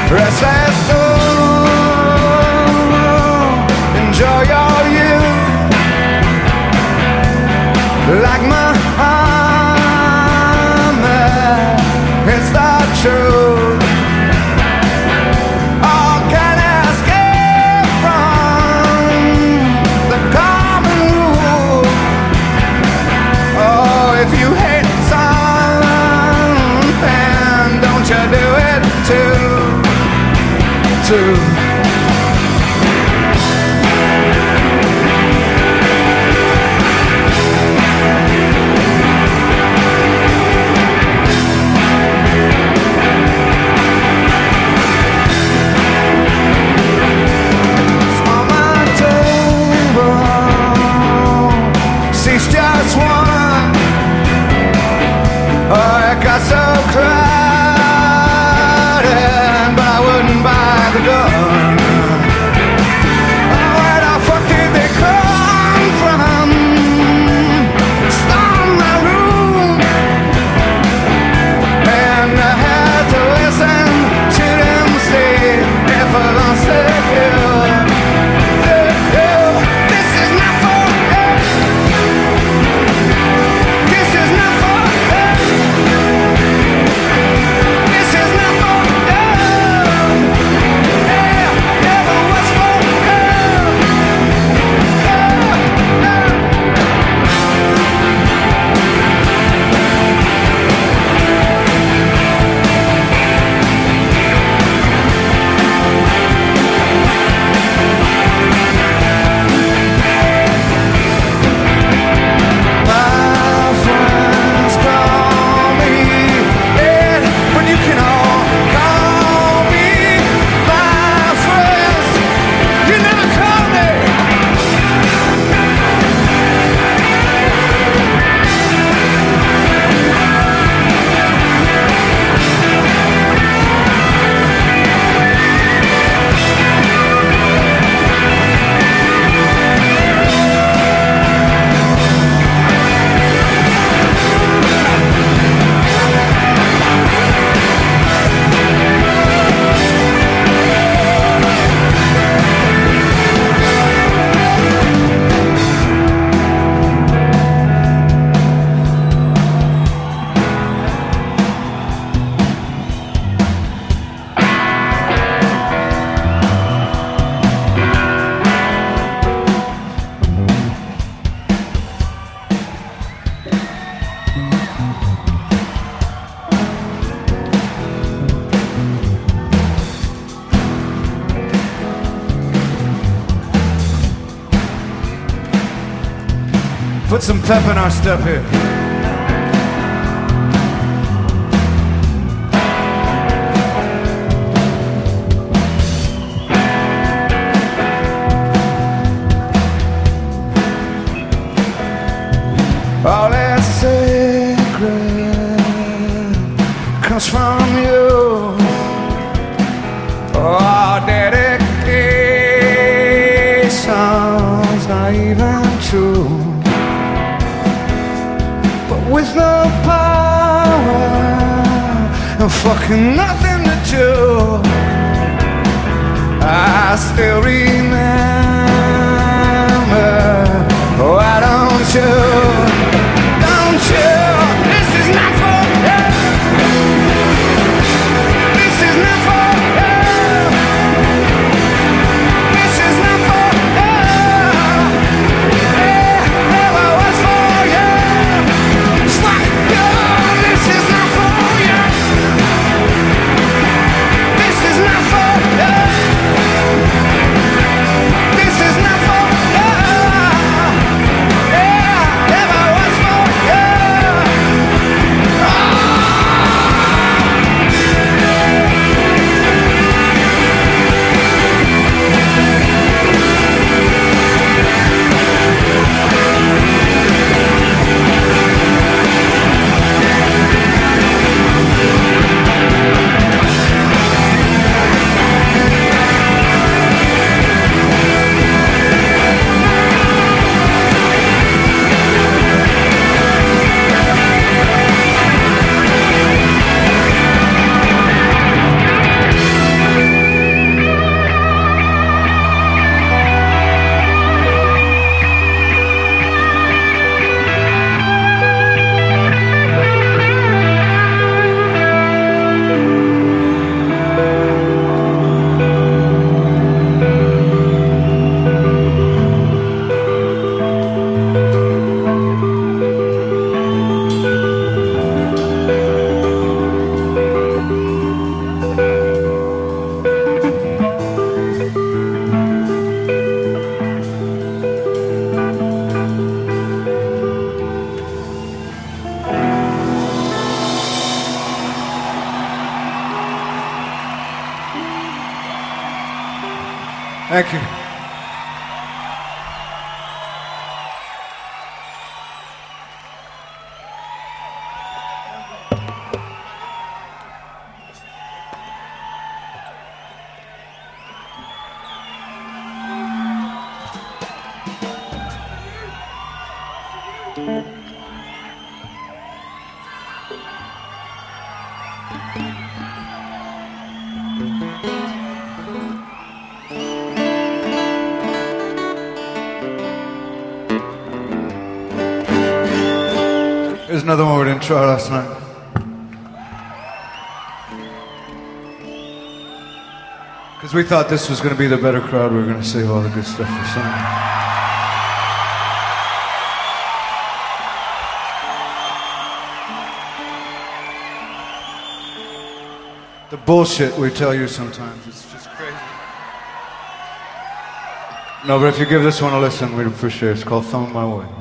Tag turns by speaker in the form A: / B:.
A: restless soul, enjoy your youth like Muhammad. It's the truth. All can escape from the common rule. Oh, if you hate something, don't you do it too. Just one. Oh, it got so crowded, but I wouldn't buy the gun. Oh, where the fuck did they come from? Storm my room, and I had to listen to them say, if I don't say you. Put some pep in our step here. All that sacred comes from you. Oh, dedication's not even true. With no power and fucking nothing to do, I still remember. Why don't you? Don't you? This is not for you. This is not for you. This is not for you. Yeah, never was for you. Fuck you. This is not for you. This is not for you. This is not for you. Yeah, never was Thank you. Here's another one we didn't try last night. Because we thought this was going to be the better crowd. We were going to save all the good stuff for Sunday. The bullshit we tell you sometimes, it's just crazy. No, but if you give this one a listen, we'd appreciate it. It's called Thumb My Way.